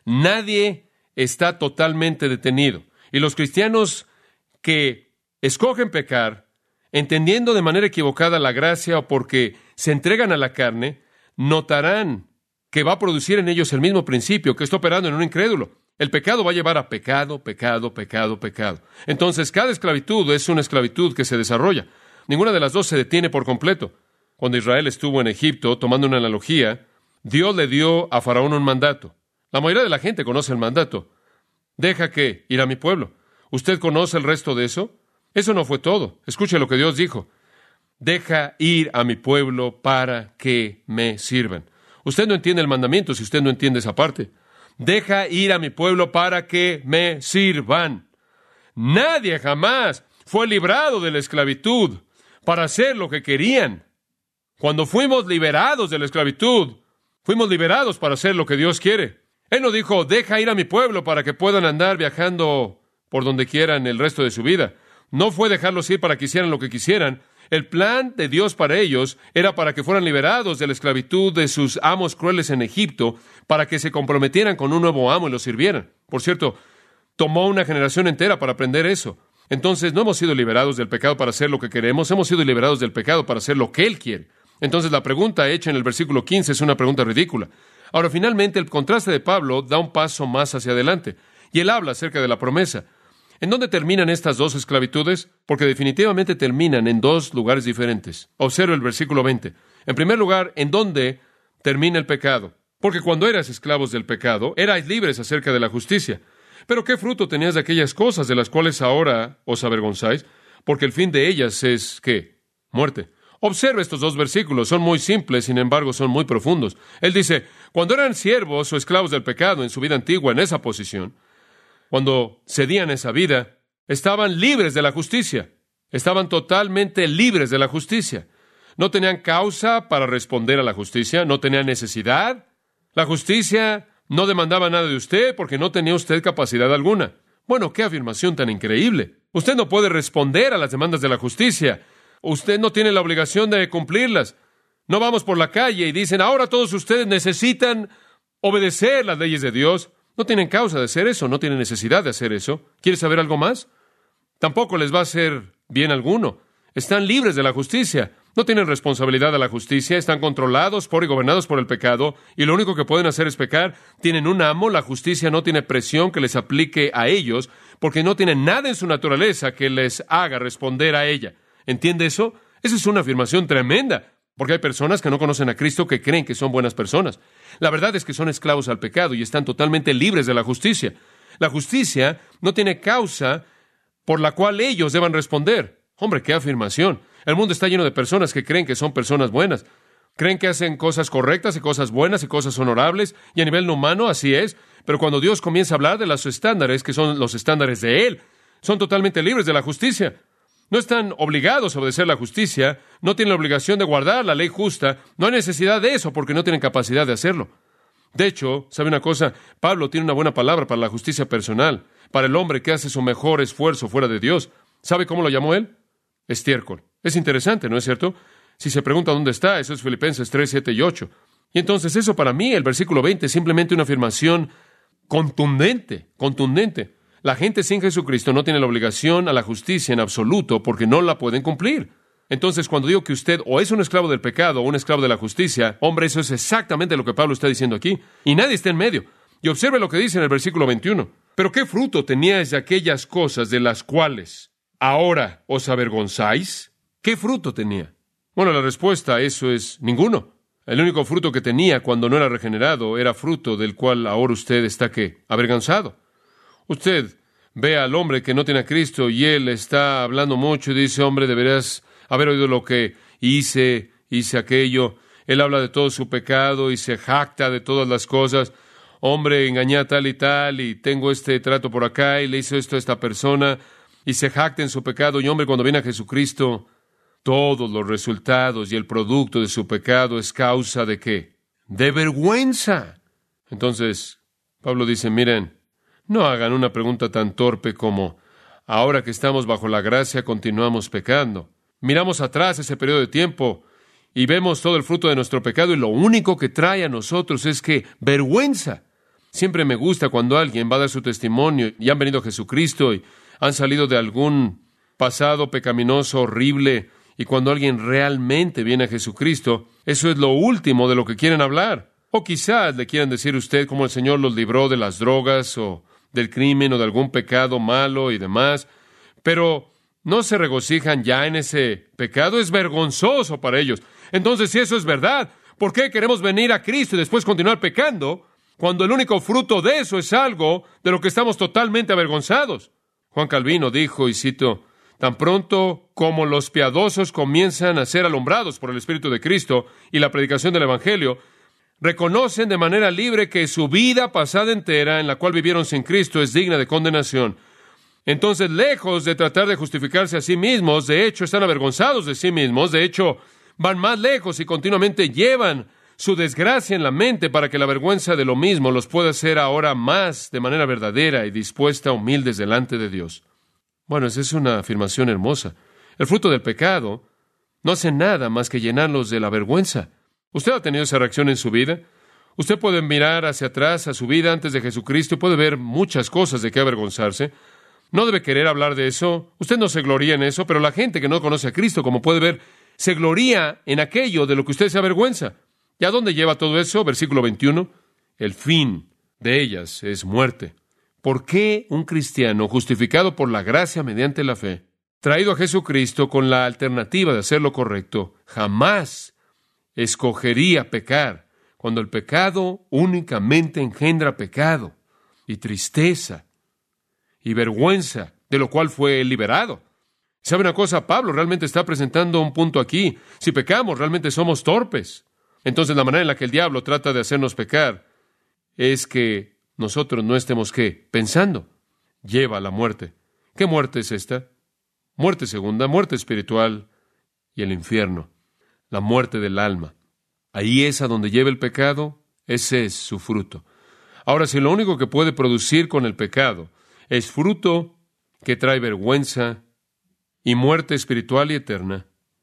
Nadie está totalmente detenido. Y los cristianos que escogen pecar, entendiendo de manera equivocada la gracia o porque se entregan a la carne, notarán que va a producir en ellos el mismo principio que está operando en un incrédulo. El pecado va a llevar a pecado, pecado, pecado, pecado. Entonces, cada esclavitud es una esclavitud que se desarrolla. Ninguna de las dos se detiene por completo. Cuando Israel estuvo en Egipto, tomando una analogía, Dios le dio a Faraón un mandato. La mayoría de la gente conoce el mandato. Deja que ir a mi pueblo. ¿Usted conoce el resto de eso? Eso no fue todo. Escuche lo que Dios dijo. Deja ir a mi pueblo para que me sirvan. Usted no entiende el mandamiento si usted no entiende esa parte. Deja ir a mi pueblo para que me sirvan. Nadie jamás fue librado de la esclavitud para hacer lo que querían. Cuando fuimos liberados de la esclavitud, fuimos liberados para hacer lo que Dios quiere. Él no dijo, deja ir a mi pueblo para que puedan andar viajando por donde quieran el resto de su vida. No fue dejarlos ir para que hicieran lo que quisieran. El plan de Dios para ellos era para que fueran liberados de la esclavitud de sus amos crueles en Egipto, para que se comprometieran con un nuevo amo y lo sirvieran. Por cierto, tomó una generación entera para aprender eso. Entonces, no hemos sido liberados del pecado para hacer lo que queremos, hemos sido liberados del pecado para hacer lo que Él quiere. Entonces, la pregunta hecha en el versículo 15 es una pregunta ridícula. Ahora, finalmente, el contraste de Pablo da un paso más hacia adelante, y él habla acerca de la promesa. ¿En dónde terminan estas dos esclavitudes? Porque definitivamente terminan en dos lugares diferentes. Observa el versículo 20. En primer lugar, ¿en dónde termina el pecado? Porque cuando eras esclavos del pecado, erais libres acerca de la justicia. Pero ¿qué fruto tenías de aquellas cosas de las cuales ahora os avergonzáis? Porque el fin de ellas es, ¿qué? Muerte. Observe estos dos versículos, son muy simples, sin embargo son muy profundos. Él dice, cuando eran siervos o esclavos del pecado en su vida antigua, en esa posición, cuando cedían esa vida, estaban libres de la justicia. Estaban totalmente libres de la justicia. No tenían causa para responder a la justicia, no tenían necesidad. La justicia no demandaba nada de usted porque no tenía usted capacidad alguna. Bueno, qué afirmación tan increíble. Usted no puede responder a las demandas de la justicia. Usted no tiene la obligación de cumplirlas. No vamos por la calle y dicen, ahora todos ustedes necesitan obedecer las leyes de Dios. No tienen causa de hacer eso, no tienen necesidad de hacer eso. ¿Quiere saber algo más? Tampoco les va a hacer bien alguno. Están libres de la justicia. No tienen responsabilidad de la justicia. Están controlados por y gobernados por el pecado. Y lo único que pueden hacer es pecar. Tienen un amo. La justicia no tiene presión que les aplique a ellos porque no tienen nada en su naturaleza que les haga responder a ella. ¿Entiende eso? Esa es una afirmación tremenda. Porque hay personas que no conocen a Cristo que creen que son buenas personas. La verdad es que son esclavos al pecado y están totalmente libres de la justicia. La justicia no tiene causa por la cual ellos deban responder. Hombre, qué afirmación. El mundo está lleno de personas que creen que son personas buenas. Creen que hacen cosas correctas y cosas buenas y cosas honorables, y a nivel humano así es. Pero cuando Dios comienza a hablar de los estándares, que son los estándares de Él, son totalmente libres de la justicia. No están obligados a obedecer la justicia, no tienen la obligación de guardar la ley justa, no hay necesidad de eso porque no tienen capacidad de hacerlo. De hecho, ¿sabe una cosa? Pablo tiene una buena palabra para la justicia personal, para el hombre que hace su mejor esfuerzo fuera de Dios. ¿Sabe cómo lo llamó él? Estiércol. Es interesante, ¿no es cierto? Si se pregunta dónde está, eso es Filipenses 3, 7 y 8. Y entonces eso para mí, el versículo 20, es simplemente una afirmación contundente. La gente sin Jesucristo no tiene la obligación a la justicia en absoluto porque no la pueden cumplir. Entonces, cuando digo que usted o es un esclavo del pecado o un esclavo de la justicia, hombre, eso es exactamente lo que Pablo está diciendo aquí. Y nadie está en medio. Y observe lo que dice en el versículo 21. ¿Pero qué fruto teníais de aquellas cosas de las cuales ahora os avergonzáis? ¿Qué fruto tenía? Bueno, la respuesta a eso es ninguno. El único fruto que tenía cuando no era regenerado era fruto del cual ahora usted está, ¿qué? Avergonzado. Usted ve al hombre que no tiene a Cristo y él está hablando mucho y dice, hombre, deberías haber oído lo que hice aquello. Él habla de todo su pecado y se jacta de todas las cosas. Hombre, engañé a tal y tengo este trato por acá y le hizo esto a esta persona y se jacta en su pecado. Y hombre, cuando viene a Jesucristo, todos los resultados y el producto de su pecado es causa ¿de qué? De vergüenza. Entonces, Pablo dice, miren, no hagan una pregunta tan torpe como, ahora que estamos bajo la gracia, continuamos pecando. Miramos atrás ese periodo de tiempo y vemos todo el fruto de nuestro pecado y lo único que trae a nosotros es que vergüenza. Siempre me gusta cuando alguien va a dar su testimonio y han venido a Jesucristo y han salido de algún pasado pecaminoso horrible y cuando alguien realmente viene a Jesucristo, eso es lo último de lo que quieren hablar. O quizás le quieran decir a usted cómo el Señor los libró de las drogas o del crimen o de algún pecado malo y demás, pero no se regocijan ya en ese pecado, es vergonzoso para ellos. Entonces, si eso es verdad, ¿por qué queremos venir a Cristo y después continuar pecando cuando el único fruto de eso es algo de lo que estamos totalmente avergonzados? Juan Calvino dijo, y cito, tan pronto como los piadosos comienzan a ser alumbrados por el Espíritu de Cristo y la predicación del Evangelio, reconocen de manera libre que su vida pasada entera, en la cual vivieron sin Cristo, es digna de condenación. Entonces, lejos de tratar de justificarse a sí mismos, de hecho, están avergonzados de sí mismos, de hecho, van más lejos y continuamente llevan su desgracia en la mente para que la vergüenza de lo mismo los pueda hacer ahora más de manera verdadera y dispuesta, humildes delante de Dios. Bueno, esa es una afirmación hermosa. El fruto del pecado no hace nada más que llenarlos de la vergüenza. ¿Usted ha tenido esa reacción en su vida? Usted puede mirar hacia atrás a su vida antes de Jesucristo y puede ver muchas cosas de qué avergonzarse. No debe querer hablar de eso. Usted no se gloría en eso, pero la gente que no conoce a Cristo, como puede ver, se gloría en aquello de lo que usted se avergüenza. ¿Y a dónde lleva todo eso? Versículo 21. el fin de ellas es muerte. ¿Por qué un cristiano justificado por la gracia mediante la fe, traído a Jesucristo con la alternativa de hacer lo correcto, jamás escogería pecar, cuando el pecado únicamente engendra pecado y tristeza y vergüenza, de lo cual fue liberado? ¿Sabe una cosa? Pablo realmente está presentando un punto aquí. Si pecamos, realmente somos torpes. Entonces, la manera en la que el diablo trata de hacernos pecar es que nosotros no estemos, ¿qué? Pensando. Lleva a la muerte. ¿Qué muerte es esta? Muerte segunda, muerte espiritual y el infierno. La muerte del alma. Ahí es a donde lleva el pecado. Ese es su fruto. Ahora, si lo único que puede producir con el pecado es fruto que trae vergüenza y muerte espiritual y eterna,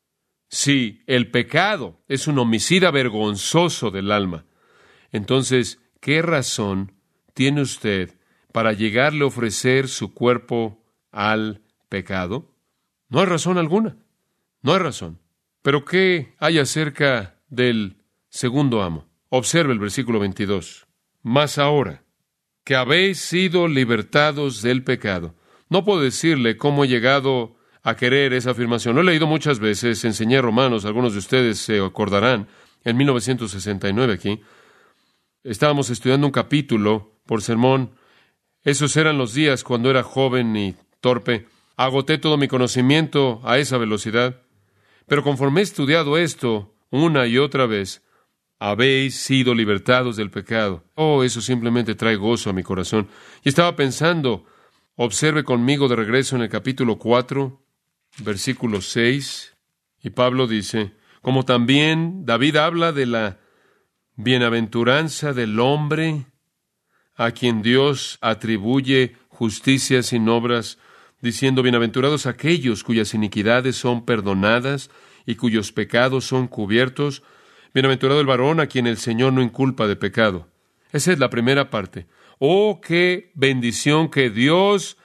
si el pecado es un homicida vergonzoso del alma, entonces, ¿qué razón tiene usted para llegarle a ofrecer su cuerpo al pecado? No hay razón alguna. No hay razón. Pero ¿qué hay acerca del segundo amo? Observe el versículo 22. Mas ahora que habéis sido libertados del pecado. No puedo decirle cómo he llegado a querer esa afirmación. Lo he leído muchas veces, enseñé Romanos, algunos de ustedes se acordarán, en 1969 aquí. Estábamos estudiando un capítulo por sermón. Esos eran los días cuando era joven y torpe. Agoté todo mi conocimiento a esa velocidad. Pero conforme he estudiado esto una y otra vez, habéis sido libertados del pecado. Oh, eso simplemente trae gozo a mi corazón. Y estaba pensando, observe conmigo de regreso en el capítulo 4, versículo 6, y Pablo dice, como también David habla de la bienaventuranza del hombre a quien Dios atribuye justicia sin obras, diciendo, bienaventurados aquellos cuyas iniquidades son perdonadas y cuyos pecados son cubiertos. Bienaventurado el varón a quien el Señor no inculpa de pecado. Esa es la primera parte. Oh, qué bendición que Dios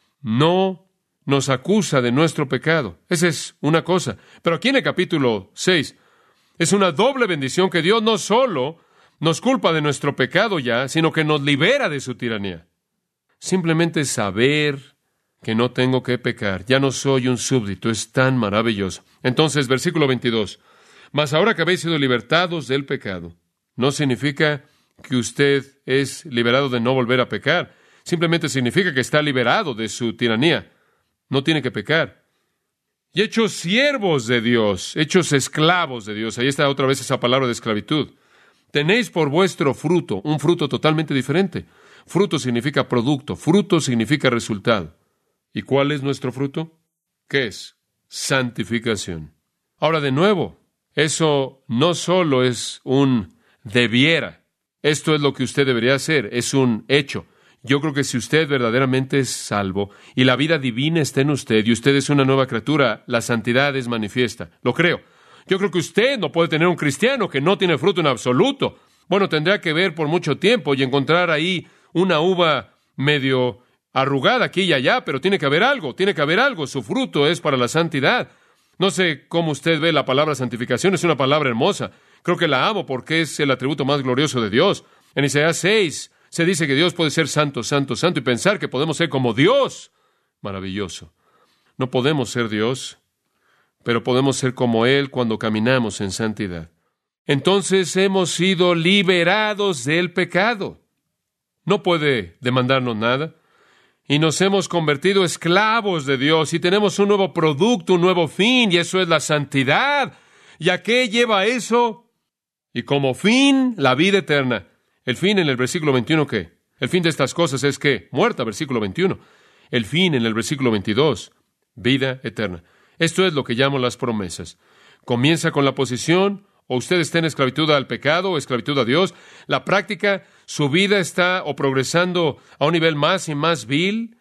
no nos acusa de nuestro pecado. Esa es una cosa. Pero aquí en el capítulo 6, es una doble bendición que Dios no solo nos culpa de nuestro pecado ya, sino que nos libera de su tiranía. Simplemente saber que no tengo que pecar, ya no soy un súbdito, es tan maravilloso. Entonces, versículo 22. Mas ahora que habéis sido libertados del pecado, no significa que usted es liberado de no volver a pecar. Simplemente significa que está liberado de su tiranía. No tiene que pecar. Y hechos siervos de Dios, hechos esclavos de Dios. Ahí está otra vez esa palabra de esclavitud. Tenéis por vuestro fruto, un fruto totalmente diferente. Fruto significa producto, fruto significa resultado. ¿Y cuál es nuestro fruto? ¿Qué es? Santificación. Ahora, de nuevo, eso no solo es un debiera. Esto es lo que usted debería hacer. Es un hecho. Yo creo que si usted verdaderamente es salvo y la vida divina está en usted y usted es una nueva criatura, la santidad es manifiesta. Lo creo. Yo creo que usted no puede tener un cristiano que no tiene fruto en absoluto. Bueno, tendrá que ver por mucho tiempo y encontrar ahí una uva medio arrugada aquí y allá, pero tiene que haber algo, tiene que haber algo. Su fruto es para la santidad. No sé cómo usted ve la palabra santificación, es una palabra hermosa. Creo que la amo porque es el atributo más glorioso de Dios. En Isaías 6 se dice que Dios puede ser santo, santo, santo y pensar que podemos ser como Dios. Maravilloso. No podemos ser Dios, pero podemos ser como Él cuando caminamos en santidad. Entonces hemos sido liberados del pecado. No puede demandarnos nada. Y nos hemos convertido esclavos de Dios y tenemos un nuevo producto, un nuevo fin, y eso es la santidad. ¿Y a qué lleva eso? Y como fin, la vida eterna. El fin en el versículo 21, ¿qué? El fin de estas cosas es que, muerta, versículo 21. El fin en el versículo 22, vida eterna. Esto es lo que llamo las promesas. Comienza con la posición, o usted está en esclavitud al pecado o esclavitud a Dios. La práctica, su vida está o progresando a un nivel más y más vil,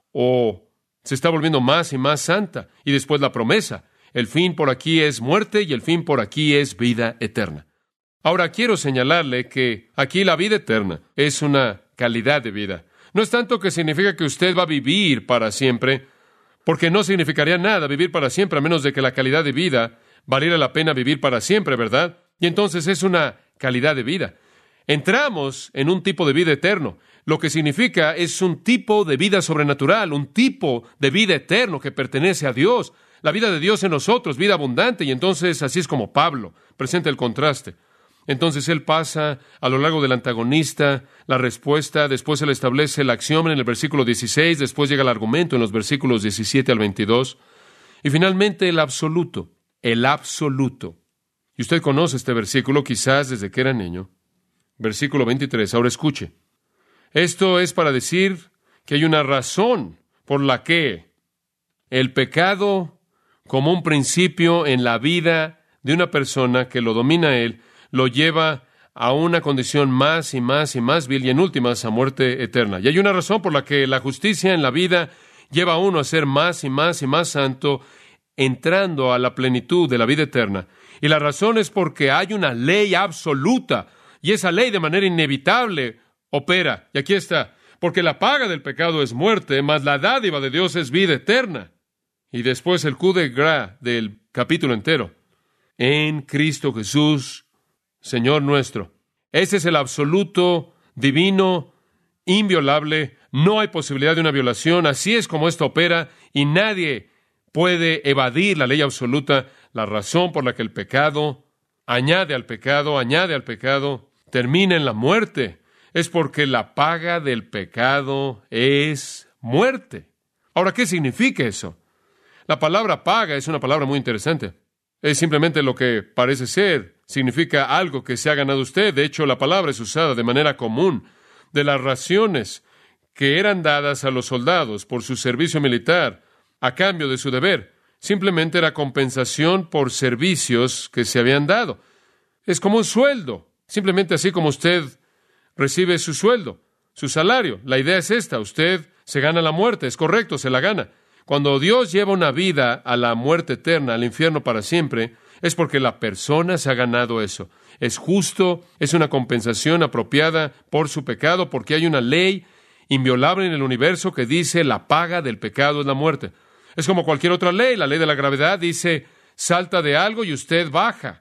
o se está volviendo más y más santa. Y después la promesa. El fin por aquí es muerte y el fin por aquí es vida eterna. Ahora quiero señalarle que aquí la vida eterna es una calidad de vida. No es tanto que significa que usted va a vivir para siempre, porque no significaría nada vivir para siempre a menos de que la calidad de vida valiera la pena vivir para siempre, ¿verdad? Y entonces es una calidad de vida. entramos en un tipo de vida eterno. Lo que significa es un tipo de vida sobrenatural, un tipo de vida eterno que pertenece a Dios. La vida de Dios en nosotros, vida abundante. Y entonces así es como Pablo presenta el contraste. Entonces él pasa a lo largo del antagonista, la respuesta, después él establece el axioma en el versículo 16, después llega el argumento en los versículos 17 al 22, y finalmente el absoluto, el absoluto. Y usted conoce este versículo quizás desde que era niño. Versículo 23, ahora escuche. Esto es para decir que hay una razón por la que el pecado, como un principio en la vida de una persona que lo domina a él, lo lleva a una condición más y más y más vil y en últimas a muerte eterna. Y hay una razón por la que la justicia en la vida lleva a uno a ser más y más y más santo, entrando a la plenitud de la vida eterna. Y la razón es porque hay una ley absoluta, y esa ley de manera inevitable opera. Y aquí está, porque la paga del pecado es muerte, mas la dádiva de Dios es vida eterna. Y después el coup de grâce del capítulo entero. En Cristo Jesús, Señor nuestro. Ese es el absoluto, divino, inviolable. No hay posibilidad de una violación. Así es como esto opera y nadie puede evadir la ley absoluta. La razón por la que el pecado añade al pecado, termina en la muerte. Es porque la paga del pecado es muerte. Ahora, ¿qué significa eso? La palabra paga es una palabra muy interesante. Es simplemente lo que parece ser. Significa algo que se ha ganado usted. De hecho, la palabra es usada de manera común. De las raciones que eran dadas a los soldados por su servicio militar a cambio de su deber. Simplemente era compensación por servicios que se habían dado. Es como un sueldo. Simplemente así como usted recibe su sueldo, su salario. La idea es esta. Usted se gana la muerte. Es correcto, se la gana. Cuando Dios lleva una vida a la muerte eterna, al infierno para siempre, es porque la persona se ha ganado eso. Es justo, es una compensación apropiada por su pecado, porque hay una ley inviolable en el universo que dice la paga del pecado es la muerte. Es como cualquier otra ley. La ley de la gravedad dice salta de algo y usted baja.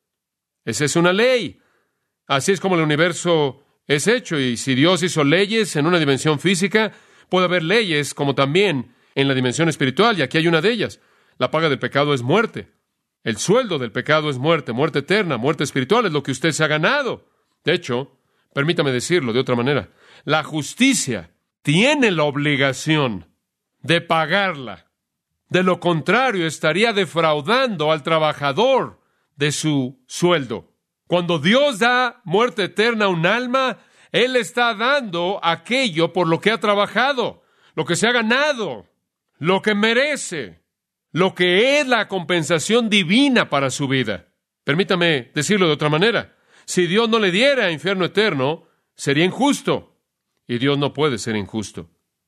Esa es una ley. Así es como el universo es hecho. Y si Dios hizo leyes en una dimensión física, puede haber leyes como también en la dimensión espiritual, y aquí hay una de ellas. La paga del pecado es muerte. El sueldo del pecado es muerte, muerte eterna, muerte espiritual, es lo que usted se ha ganado. De hecho, permítame decirlo de otra manera, la justicia tiene la obligación de pagarla. De lo contrario, estaría defraudando al trabajador de su sueldo. Cuando Dios da muerte eterna a un alma, Él está dando aquello por lo que ha trabajado, lo que se ha ganado, lo que merece, lo que es la compensación divina para su vida. Permítame decirlo de otra manera. Si Dios no le diera infierno eterno, sería injusto. Y Dios no puede ser injusto.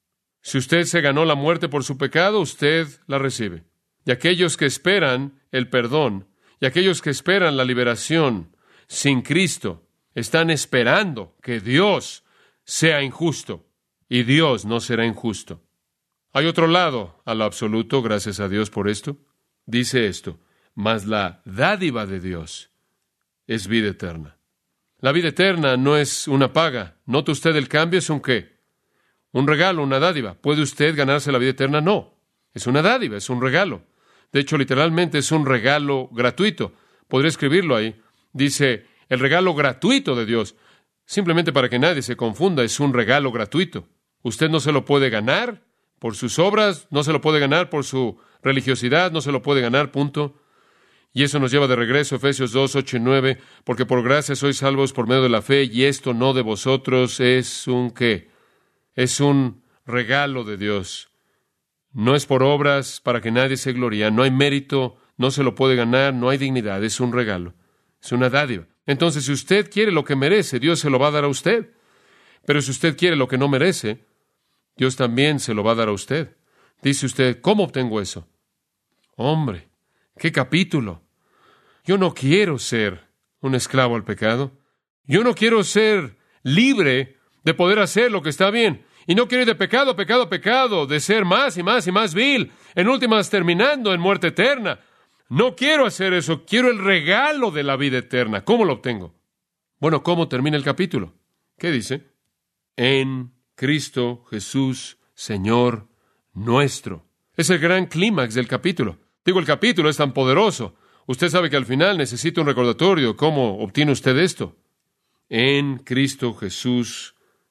Si usted se ganó la muerte por su pecado, usted la recibe. Y aquellos que esperan el perdón, y aquellos que esperan la liberación sin Cristo, están esperando que Dios sea injusto. Y Dios no será injusto. Hay otro lado a lo absoluto, gracias a Dios por esto. Dice esto, mas la dádiva de Dios es vida eterna. La vida eterna no es una paga. ¿Nota usted el cambio? ¿Es un qué? Un regalo, una dádiva. ¿Puede usted ganarse la vida eterna? No. Es una dádiva, es un regalo. De hecho, literalmente es un regalo gratuito. Podría escribirlo ahí. Dice, el regalo gratuito de Dios. Simplemente para que nadie se confunda, es un regalo gratuito. Usted no se lo puede ganar por sus obras, no se lo puede ganar por su religiosidad, no se lo puede ganar, punto. Y eso nos lleva de regreso a Efesios 2, 8 y 9, porque por gracia sois salvos por medio de la fe, y esto no de vosotros, es un ¿qué? Es un regalo de Dios. No es por obras para que nadie se gloríe, no hay mérito, no se lo puede ganar, no hay dignidad, es un regalo, es una dádiva. Entonces, si usted quiere lo que merece, Dios se lo va a dar a usted. Pero si usted quiere lo que no merece, Dios también se lo va a dar a usted. Dice usted, ¿cómo obtengo eso? Hombre, ¿qué capítulo? Yo no quiero ser un esclavo al pecado. Yo no quiero ser libre de poder hacer lo que está bien. Y no quiero ir de pecado a pecado a pecado, de ser más y más y más vil, en últimas terminando en muerte eterna. No quiero hacer eso. Quiero el regalo de la vida eterna. ¿Cómo lo obtengo? Bueno, ¿cómo termina el capítulo? ¿Qué dice? En Cristo Jesús, Señor nuestro. Es el gran clímax del capítulo. Digo, el capítulo es tan poderoso. Usted sabe que al final necesita un recordatorio. ¿Cómo obtiene usted esto? En Cristo Jesús,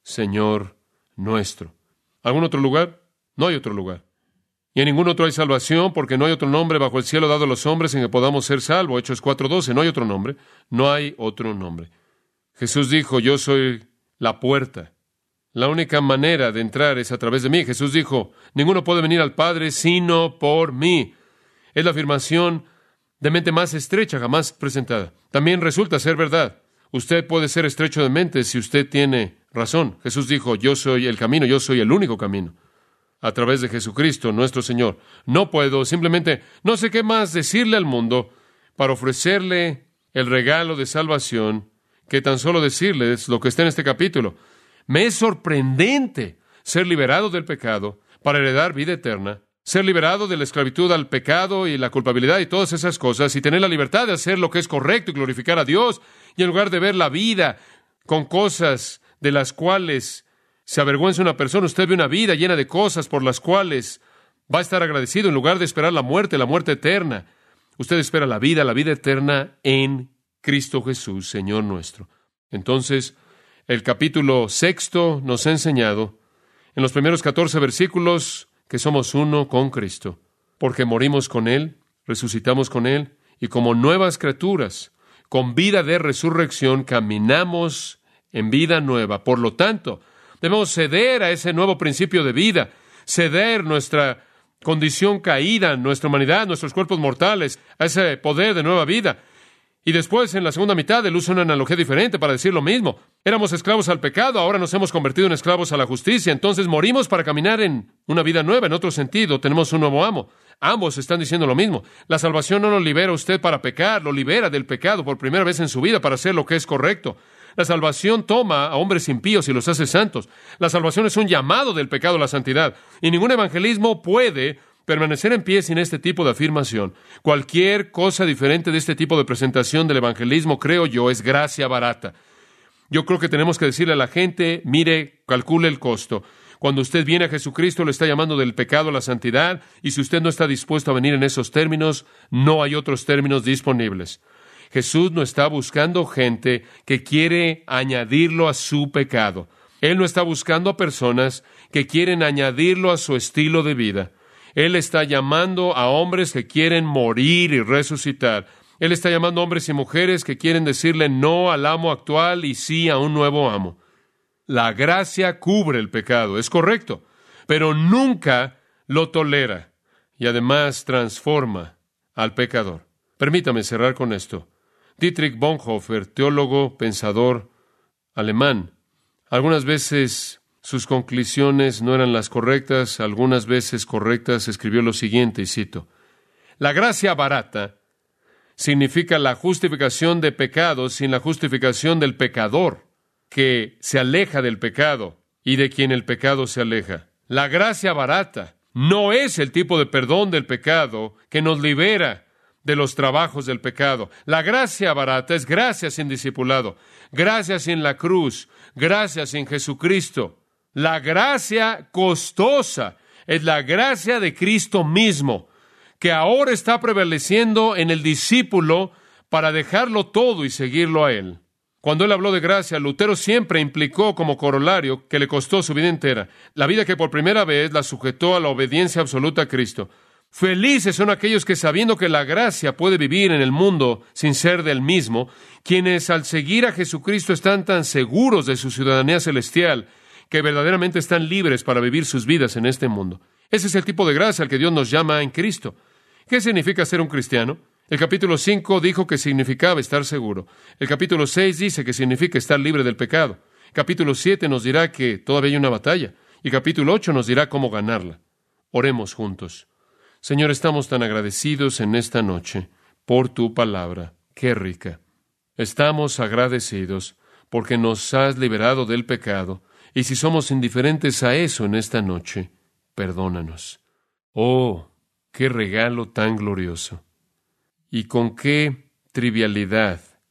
Señor nuestro. ¿Algún otro lugar? No hay otro lugar. Y en ningún otro hay salvación, porque no hay otro nombre bajo el cielo dado a los hombres en que podamos ser salvos. Hechos 4:12, no hay otro nombre. No hay otro nombre. Jesús dijo, yo soy la puerta. La única manera de entrar es a través de mí. Jesús dijo, ninguno puede venir al Padre sino por mí. Es la afirmación de mente más estrecha jamás presentada. También resulta ser verdad. Usted puede ser estrecho de mente si usted tiene razón. Jesús dijo, yo soy el camino, yo soy el único camino. A través de Jesucristo, nuestro Señor. No puedo, simplemente, no sé qué más decirle al mundo para ofrecerle el regalo de salvación que tan solo decirles lo que está en este capítulo. Me es sorprendente ser liberado del pecado para heredar vida eterna, ser liberado de la esclavitud al pecado y la culpabilidad y todas esas cosas, y tener la libertad de hacer lo que es correcto y glorificar a Dios, y en lugar de ver la vida con cosas de las cuales se avergüenza una persona, usted ve una vida llena de cosas por las cuales va a estar agradecido, en lugar de esperar la muerte eterna. Usted espera la vida eterna en Cristo Jesús, Señor nuestro. Entonces, el capítulo 6 nos ha enseñado, en los primeros 14 versículos, que somos uno con Cristo, porque morimos con Él, resucitamos con Él, y como nuevas criaturas, con vida de resurrección, caminamos en vida nueva. Por lo tanto, debemos ceder a ese nuevo principio de vida, ceder nuestra condición caída, nuestra humanidad, nuestros cuerpos mortales, a ese poder de nueva vida. Y después, en la segunda mitad, él usa una analogía diferente para decir lo mismo. Éramos esclavos al pecado, ahora nos hemos convertido en esclavos a la justicia. Entonces morimos para caminar en una vida nueva. En otro sentido, tenemos un nuevo amo. Ambos están diciendo lo mismo. La salvación no lo libera a usted para pecar, lo libera del pecado por primera vez en su vida para hacer lo que es correcto. La salvación toma a hombres impíos y los hace santos. La salvación es un llamado del pecado a la santidad. Y ningún evangelismo puede permanecer en pie sin este tipo de afirmación. Cualquier cosa diferente de este tipo de presentación del evangelismo, creo yo, es gracia barata. Yo creo que tenemos que decirle a la gente, mire, calcule el costo. Cuando usted viene a Jesucristo, lo está llamando del pecado a la santidad, y si usted no está dispuesto a venir en esos términos, no hay otros términos disponibles. Jesús no está buscando gente que quiere añadirlo a su pecado. Él no está buscando a personas que quieren añadirlo a su estilo de vida. Él está llamando a hombres que quieren morir y resucitar. Él está llamando a hombres y mujeres que quieren decirle no al amo actual y sí a un nuevo amo. La gracia cubre el pecado, es correcto, pero nunca lo tolera y además transforma al pecador. Permítame cerrar con esto. Dietrich Bonhoeffer, teólogo, pensador alemán, algunas veces sus conclusiones no eran las correctas, algunas veces correctas, escribió lo siguiente, y cito: la gracia barata significa la justificación de pecados sin la justificación del pecador, que se aleja del pecado y de quien el pecado se aleja. La gracia barata no es el tipo de perdón del pecado que nos libera de los trabajos del pecado. La gracia barata es gracia sin discipulado, gracia sin la cruz, gracia sin Jesucristo. La gracia costosa es la gracia de Cristo mismo, que ahora está prevaleciendo en el discípulo para dejarlo todo y seguirlo a Él. Cuando él habló de gracia, Lutero siempre implicó como corolario que le costó su vida entera, la vida que por primera vez la sujetó a la obediencia absoluta a Cristo. Felices son aquellos que, sabiendo que la gracia puede vivir en el mundo sin ser del mismo, quienes al seguir a Jesucristo están tan seguros de su ciudadanía celestial, que verdaderamente están libres para vivir sus vidas en este mundo. Ese es el tipo de gracia al que Dios nos llama en Cristo. ¿Qué significa ser un cristiano? El capítulo 5 dijo que significaba estar seguro. El capítulo 6 dice que significa estar libre del pecado. El capítulo 7 nos dirá que todavía hay una batalla. Y el capítulo 8 nos dirá cómo ganarla. Oremos juntos. Señor, estamos tan agradecidos en esta noche por tu palabra. ¡Qué rica! Estamos agradecidos porque nos has liberado del pecado. Y si somos indiferentes a eso en esta noche, perdónanos. ¡Oh, qué regalo tan glorioso! Y con qué trivialidad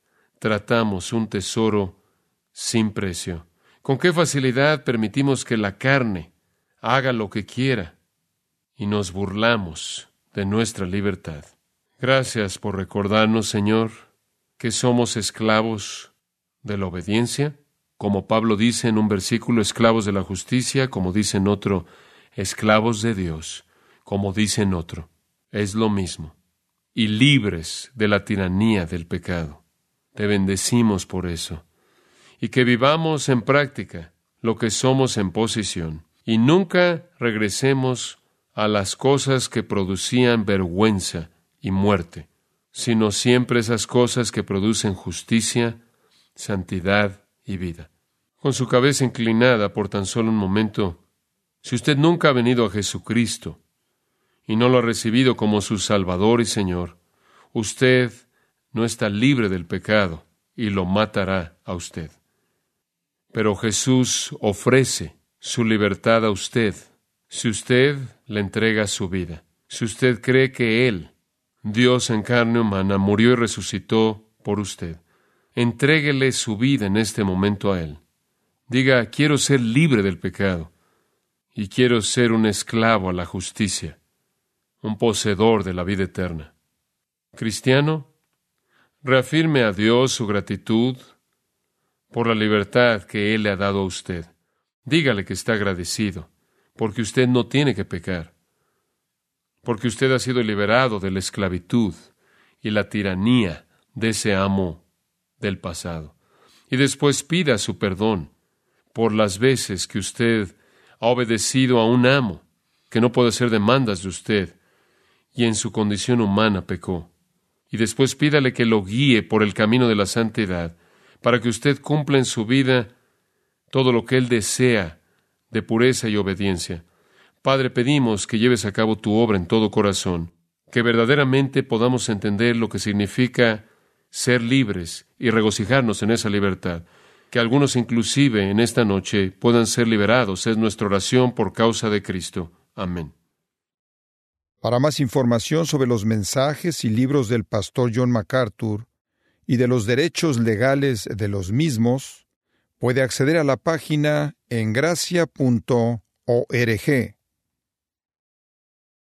tratamos un tesoro sin precio. Con qué facilidad permitimos que la carne haga lo que quiera y nos burlamos de nuestra libertad. Gracias por recordarnos, Señor, que somos esclavos de la obediencia, como Pablo dice en un versículo, esclavos de la justicia, como dice en otro, esclavos de Dios, como dice en otro. Es lo mismo. Y libres de la tiranía del pecado. Te bendecimos por eso. Y que vivamos en práctica lo que somos en posición. Y nunca regresemos a las cosas que producían vergüenza y muerte, sino siempre esas cosas que producen justicia, santidad y vida. Con su cabeza inclinada por tan solo un momento, si usted nunca ha venido a Jesucristo y no lo ha recibido como su Salvador y Señor, usted no está libre del pecado y lo matará a usted. Pero Jesús ofrece su libertad a usted si usted le entrega su vida. Si usted cree que Él, Dios en carne humana, murió y resucitó por usted, entréguele su vida en este momento a Él. Diga, quiero ser libre del pecado y quiero ser un esclavo a la justicia, un poseedor de la vida eterna. Cristiano, reafirme a Dios su gratitud por la libertad que Él le ha dado a usted. Dígale que está agradecido, porque usted no tiene que pecar, porque usted ha sido liberado de la esclavitud y la tiranía de ese amo del pasado. Y después pida su perdón por las veces que usted ha obedecido a un amo que no puede hacer demandas de usted y en su condición humana pecó. Y después pídale que lo guíe por el camino de la santidad para que usted cumpla en su vida todo lo que Él desea de pureza y obediencia. Padre, pedimos que lleves a cabo tu obra en todo corazón, que verdaderamente podamos entender lo que significa ser libres y regocijarnos en esa libertad. Que algunos inclusive en esta noche puedan ser liberados. Es nuestra oración por causa de Cristo. Amén. Para más información sobre los mensajes y libros del pastor John MacArthur y de los derechos legales de los mismos, puede acceder a la página en gracia.org.